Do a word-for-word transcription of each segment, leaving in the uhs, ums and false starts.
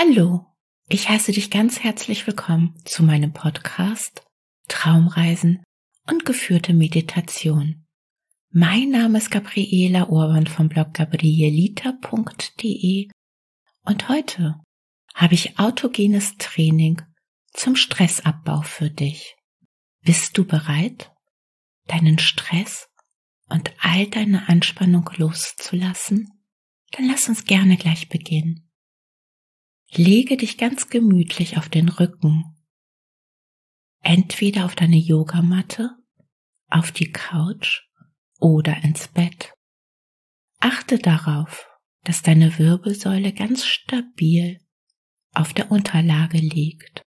Hallo, ich heiße dich ganz herzlich willkommen zu meinem Podcast Traumreisen und geführte Meditation. Mein Name ist Gabriela Urban vom Blog gabrielita punkt de und heute habe ich autogenes Training zum Stressabbau für dich. Bist du bereit, deinen Stress und all deine Anspannung loszulassen? Dann lass uns gerne gleich beginnen. Lege dich ganz gemütlich auf den Rücken, entweder auf deine Yogamatte, auf die Couch oder ins Bett. Achte darauf, dass deine Wirbelsäule ganz stabil auf der Unterlage liegt.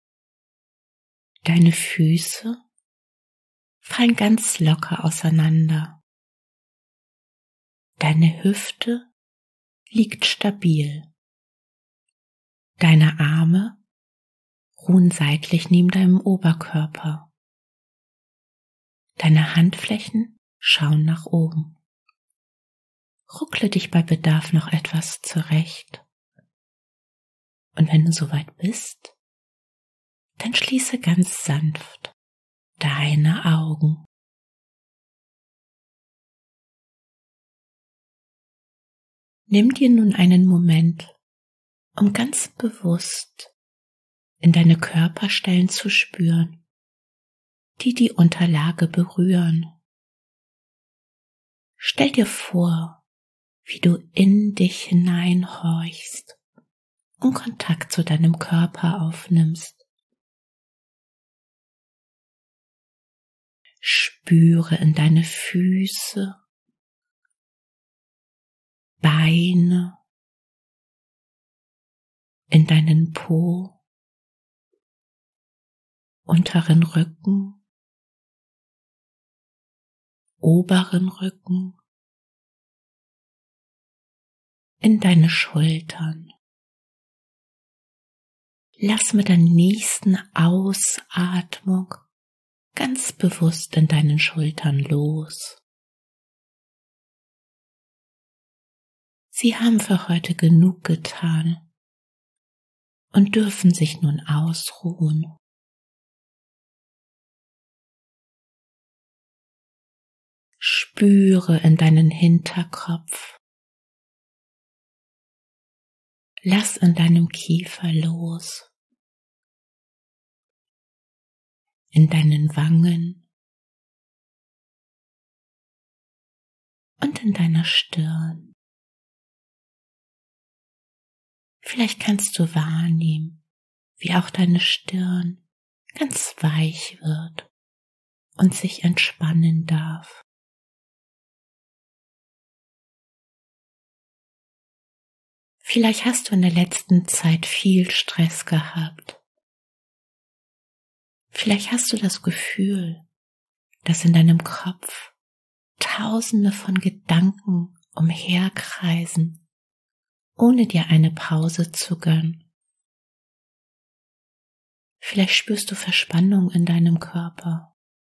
Deine Füße fallen ganz locker auseinander. Deine Hüfte liegt stabil. Deine Arme ruhen seitlich neben deinem Oberkörper. Deine Handflächen schauen nach oben. Ruckle dich bei Bedarf noch etwas zurecht. Und wenn du soweit bist, dann schließe ganz sanft deine Augen. Nimm dir nun einen Moment, um ganz bewusst in deine Körperstellen zu spüren, die die Unterlage berühren. Stell dir vor, wie du in dich hineinhorchst und Kontakt zu deinem Körper aufnimmst. Spüre in deine Füße, Beine, in deinen Po, unteren Rücken, oberen Rücken, in deine Schultern. Lass mit der nächsten Ausatmung ganz bewusst in deinen Schultern los. Sie haben für heute genug getan und dürfen sich nun ausruhen. Spüre in deinen Hinterkopf. Lass in deinem Kiefer los. In deinen Wangen und in deiner Stirn. Vielleicht kannst du wahrnehmen, wie auch deine Stirn ganz weich wird und sich entspannen darf. Vielleicht hast du in der letzten Zeit viel Stress gehabt. Vielleicht hast du das Gefühl, dass in deinem Kopf Tausende von Gedanken umherkreisen, ohne dir eine Pause zu gönnen. Vielleicht spürst du Verspannung in deinem Körper.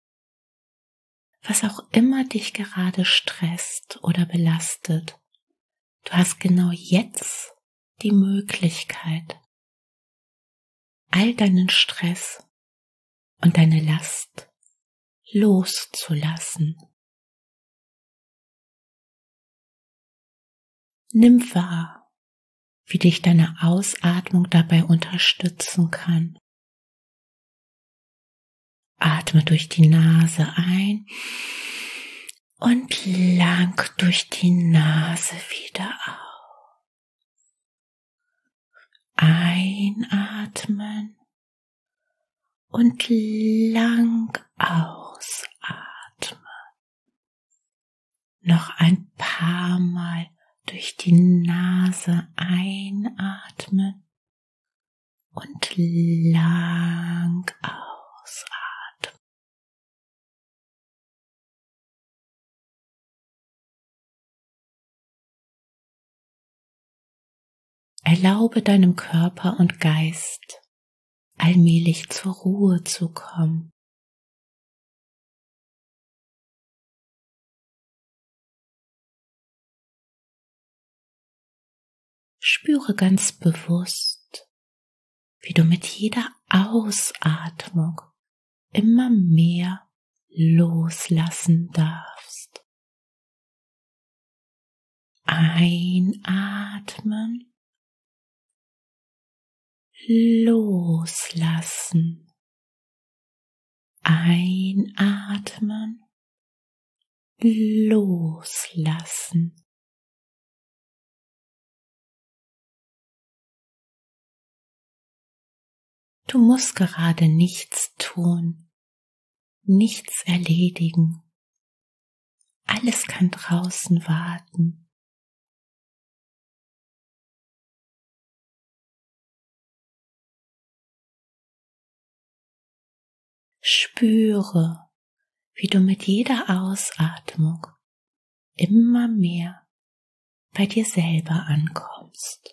Was auch immer dich gerade stresst oder belastet, du hast genau jetzt die Möglichkeit, all deinen Stress und deine Last loszulassen. Nimm wahr, wie dich deine Ausatmung dabei unterstützen kann. Atme durch die Nase ein und lang durch die Nase wieder aus. Einatmen und lang ausatmen. Noch ein paar Mal durch die Nase einatmen und lang ausatmen. Erlaube deinem Körper und Geist allmählich zur Ruhe zu kommen. Spüre ganz bewusst, wie du mit jeder Ausatmung immer mehr loslassen darfst. Einatmen, loslassen. Einatmen, loslassen. Du musst gerade nichts tun, nichts erledigen. Alles kann draußen warten. Spüre, wie du mit jeder Ausatmung immer mehr bei dir selber ankommst.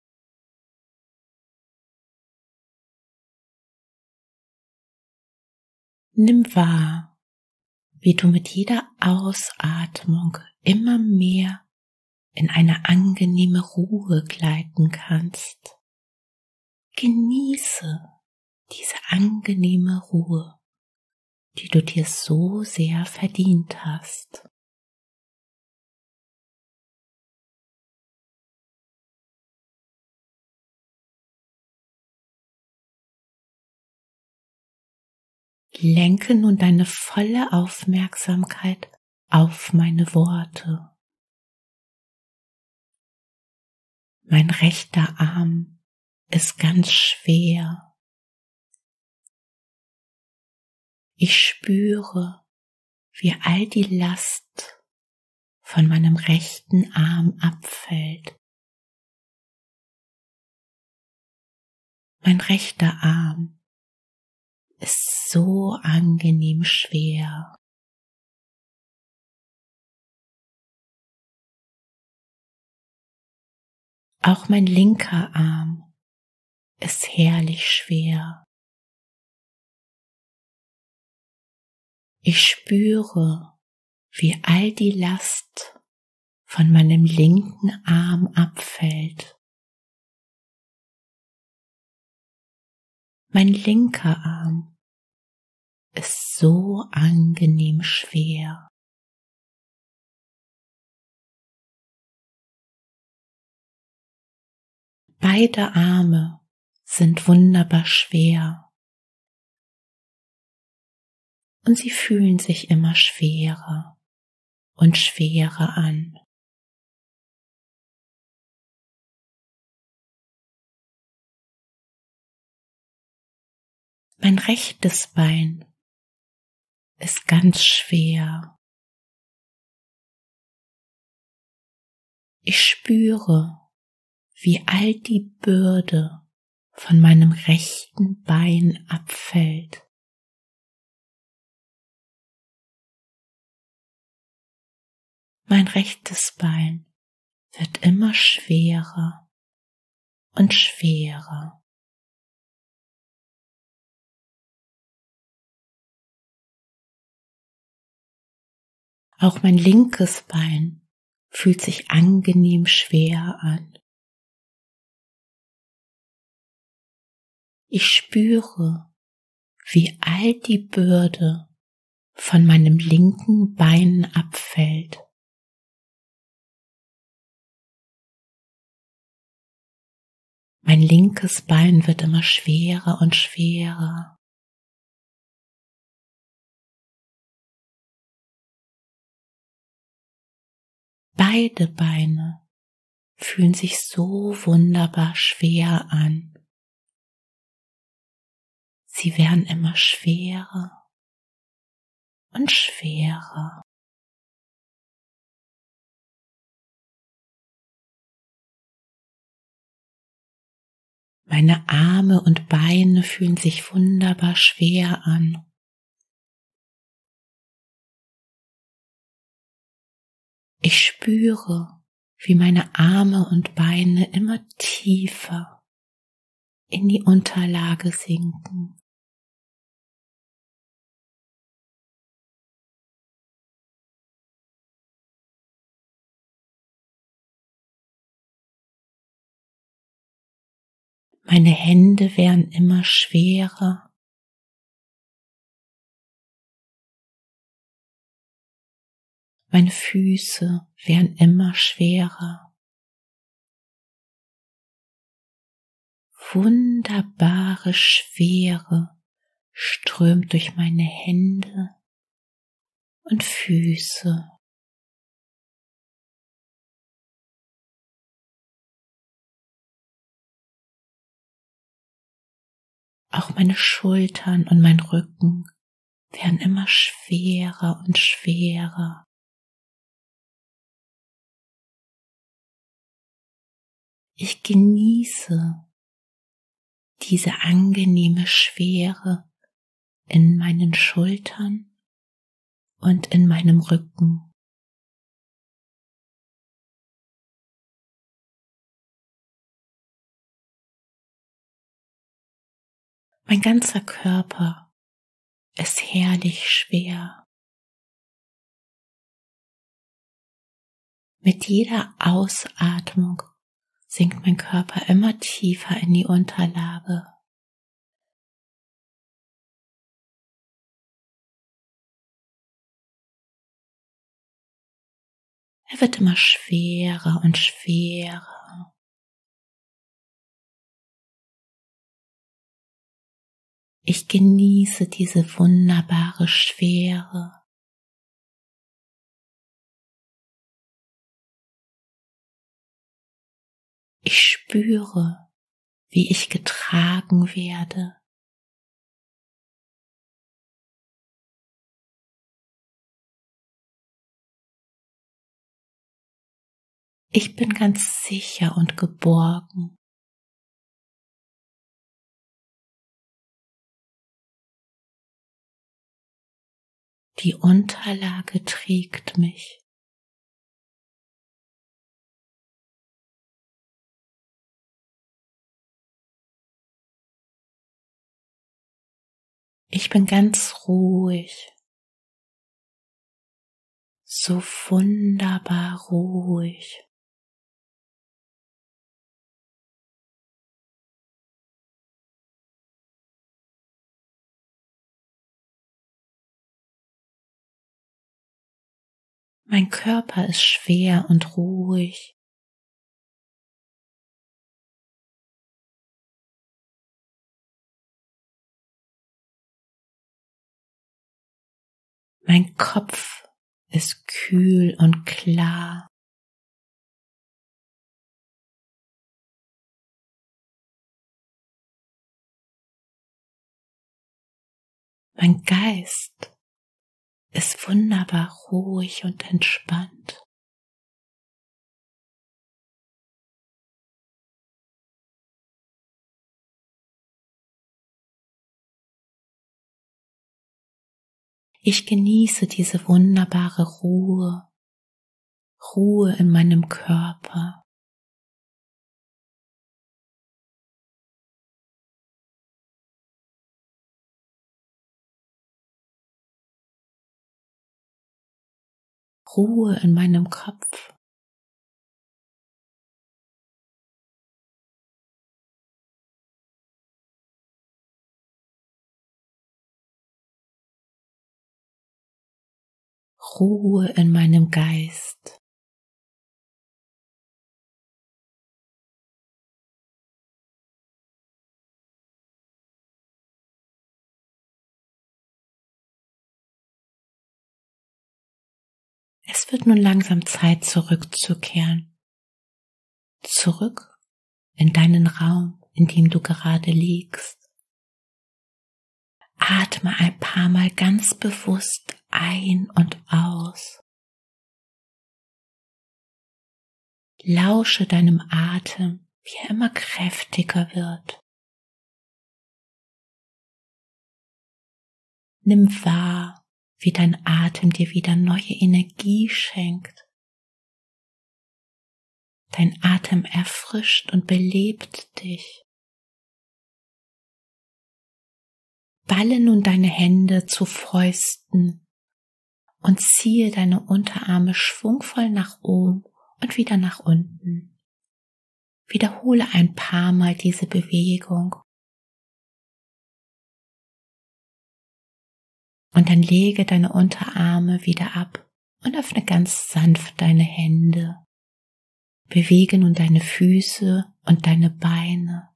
Nimm wahr, wie du mit jeder Ausatmung immer mehr in eine angenehme Ruhe gleiten kannst. Genieße diese angenehme Ruhe, die du dir so sehr verdient hast. Lenke nun deine volle Aufmerksamkeit auf meine Worte. Mein rechter Arm ist ganz schwer. Ich spüre, wie all die Last von meinem rechten Arm abfällt. Mein rechter Arm ist so angenehm schwer. Auch mein linker Arm ist herrlich schwer. Ich spüre, wie all die Last von meinem linken Arm abfällt. Mein linker Arm ist so angenehm schwer. Beide Arme sind wunderbar schwer und sie fühlen sich immer schwerer und schwerer an. Mein rechtes Bein ist ganz schwer. Ich spüre, wie all die Bürde von meinem rechten Bein abfällt. Mein rechtes Bein wird immer schwerer und schwerer. Auch mein linkes Bein fühlt sich angenehm schwer an. Ich spüre, wie all die Bürde von meinem linken Bein abfällt. Mein linkes Bein wird immer schwerer und schwerer. Beide Beine fühlen sich so wunderbar schwer an. Sie werden immer schwerer und schwerer. Meine Arme und Beine fühlen sich wunderbar schwer an. Ich spüre, wie meine Arme und Beine immer tiefer in die Unterlage sinken. Meine Hände werden immer schwerer. Meine Füße werden immer schwerer. Wunderbare Schwere strömt durch meine Hände und Füße. Auch meine Schultern und mein Rücken werden immer schwerer und schwerer. Ich genieße diese angenehme Schwere in meinen Schultern und in meinem Rücken. Mein ganzer Körper ist herrlich schwer. Mit jeder Ausatmung sinkt mein Körper immer tiefer in die Unterlage. Er wird immer schwerer und schwerer. Ich genieße diese wunderbare Schwere. Ich spüre, wie ich getragen werde. Ich bin ganz sicher und geborgen. Die Unterlage trägt mich. Ich bin ganz ruhig, so wunderbar ruhig. Mein Körper ist schwer und ruhig. Mein Kopf ist kühl und klar. Mein Geist ist wunderbar ruhig und entspannt. Ich genieße diese wunderbare Ruhe, Ruhe in meinem Körper. Ruhe in meinem Kopf. Ruhe in meinem Geist. Es wird nun langsam Zeit, zurückzukehren. Zurück in deinen Raum, in dem du gerade liegst. Atme ein paar Mal ganz bewusst ein und aus. Lausche deinem Atem, wie er immer kräftiger wird. Nimm wahr, wie dein Atem dir wieder neue Energie schenkt. Dein Atem erfrischt und belebt dich. Balle nun deine Hände zu Fäusten und ziehe deine Unterarme schwungvoll nach oben und wieder nach unten. Wiederhole ein paar Mal diese Bewegung. Und dann lege deine Unterarme wieder ab und öffne ganz sanft deine Hände. Bewege nun deine Füße und deine Beine.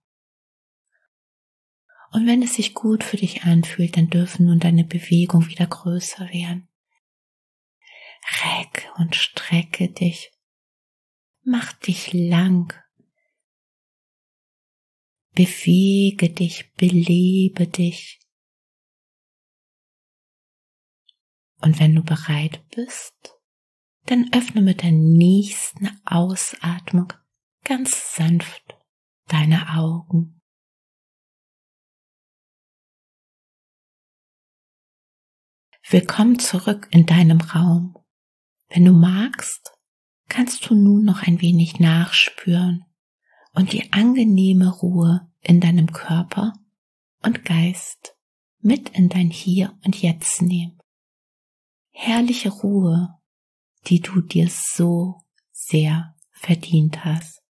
Und wenn es sich gut für dich anfühlt, dann dürfen nun deine Bewegungen wieder größer werden. Recke und strecke dich. Mach dich lang. Bewege dich, belebe dich. Und wenn du bereit bist, dann öffne mit der nächsten Ausatmung ganz sanft deine Augen. Willkommen zurück in deinem Raum. Wenn du magst, kannst du nun noch ein wenig nachspüren und die angenehme Ruhe in deinem Körper und Geist mit in dein Hier und Jetzt nehmen. Herrliche Ruhe, die du dir so sehr verdient hast.